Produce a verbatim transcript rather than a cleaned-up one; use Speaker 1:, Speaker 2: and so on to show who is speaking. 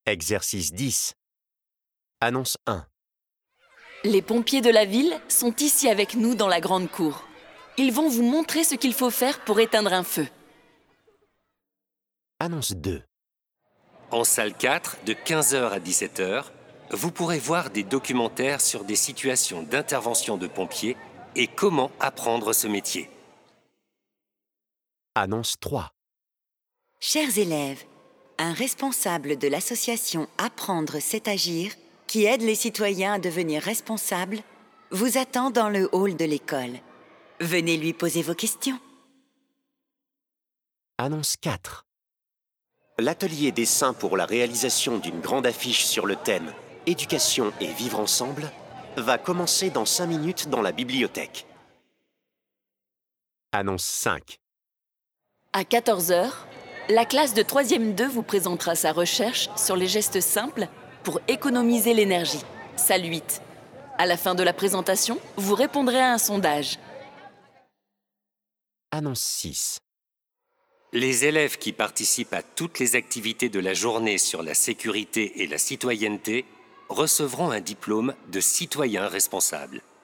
Speaker 1: Exercice dix. Annonce un.
Speaker 2: Les pompiers de la ville sont ici avec nous dans la grande cour. Ils vont vous montrer ce qu'il faut faire pour éteindre un feu.
Speaker 1: Annonce deux.
Speaker 3: En salle quatre, de quinze heures à dix-sept heures, vous pourrez voir des documentaires sur des situations d'intervention de pompiers et comment apprendre ce métier.
Speaker 1: Annonce trois.
Speaker 4: Chers élèves, un responsable de l'association Apprendre, c'est agir, qui aide les citoyens à devenir responsables, vous attend dans le hall de l'école. Venez lui poser vos questions.
Speaker 1: Annonce quatre. L'atelier dessin pour la réalisation d'une grande affiche sur le thème « Éducation et vivre ensemble » va commencer dans cinq minutes dans la bibliothèque. Annonce cinq.
Speaker 2: À quatorze heures, la classe de troisième deux vous présentera sa recherche sur les gestes simples pour économiser l'énergie. Salle huit. À la fin de la présentation, vous répondrez à un sondage.
Speaker 1: Annonce six.
Speaker 3: Les élèves qui participent à toutes les activités de la journée sur la sécurité et la citoyenneté recevront un diplôme de citoyen responsable.